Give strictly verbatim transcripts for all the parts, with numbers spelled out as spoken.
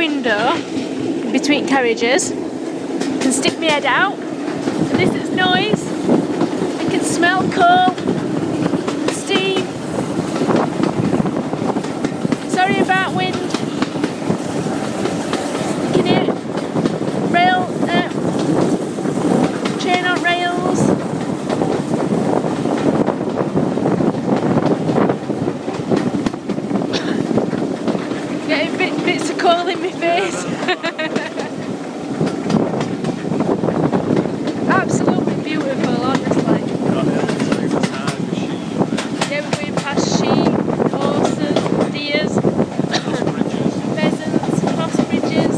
window between carriages. I can stick my head out. And this is noise. I can smell coal, steam. Sorry about wind. You can hear rail, uh, train on rails. Getting bit, bits of coal in my face. Absolutely beautiful, honestly. Yeah, we're going past sheep, horses, deers, pheasants, cross bridges.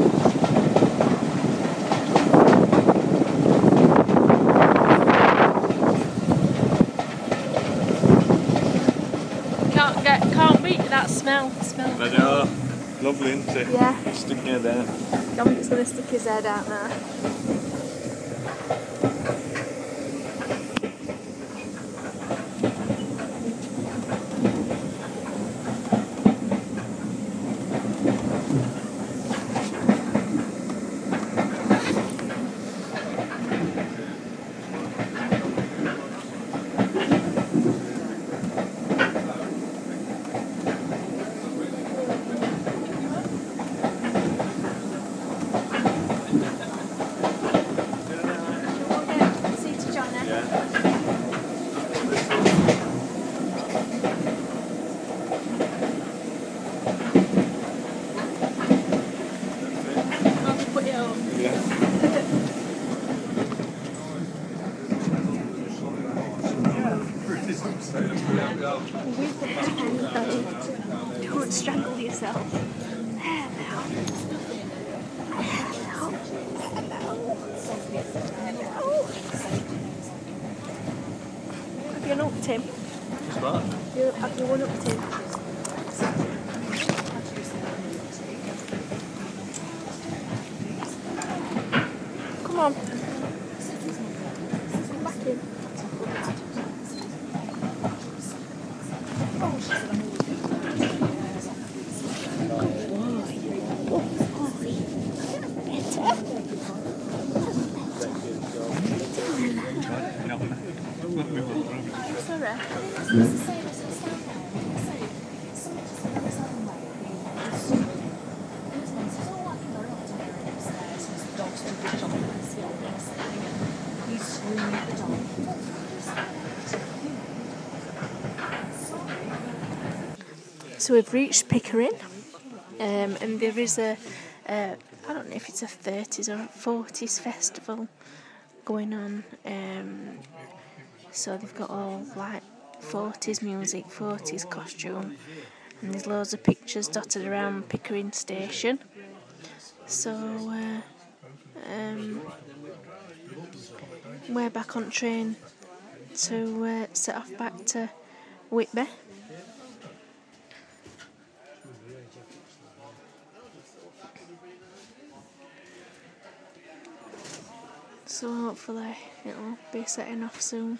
Can't get, can't beat that smell. Smell. I know. Lovely, isn't it? Yeah. Stick near there. Dominic's going to stick his head out now. Don't strangle yourself. Hello. Hello. Hello. Have you an up, Tim? What? Have you, have you one up, Tim? Come on. Come back in. So we've reached Pickering, um, and there is a, a, I don't know if it's a thirties or a forties festival going on. Um, so they've got all like forties music, forties costume, and there's loads of pictures dotted around Pickering Station. So uh, um, we're back on train to uh, set off back to Whitby. So hopefully it'll be setting off soon.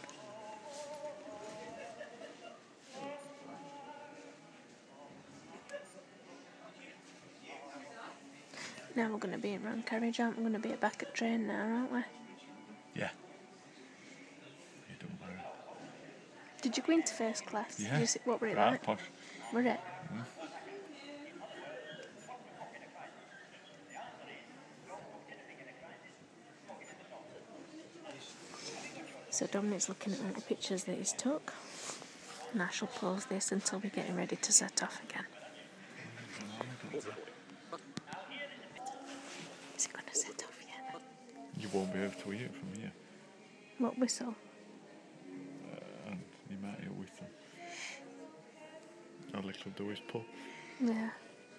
Now we're going to be in round carriage, aren't we? We're going to be back at train now, aren't we? Yeah. You don't worry. Did you go into first class? Yeah. Did you see, what were it Right, like? posh. Were it? Mm. So Dominic's looking at all the pictures that he's took, and I shall pause this until we're getting ready to set off again. Is he going to set off yet? You won't be able to hear it from here. What whistle? Uh, and you might hear with them. All they could do is pull. Yeah.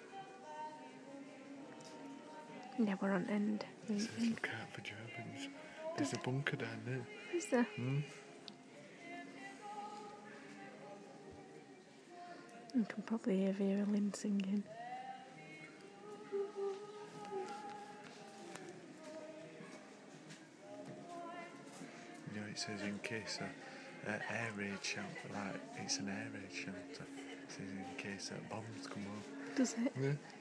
Yeah, we're on end. It says look out for Germans. There's a bunker down there. Is there? Hmm? You can probably hear Vera Lynn singing. You know, it says in case a, a air raid shelter, like it's an air raid shelter. It says in case that bombs come up. Does it? Yeah.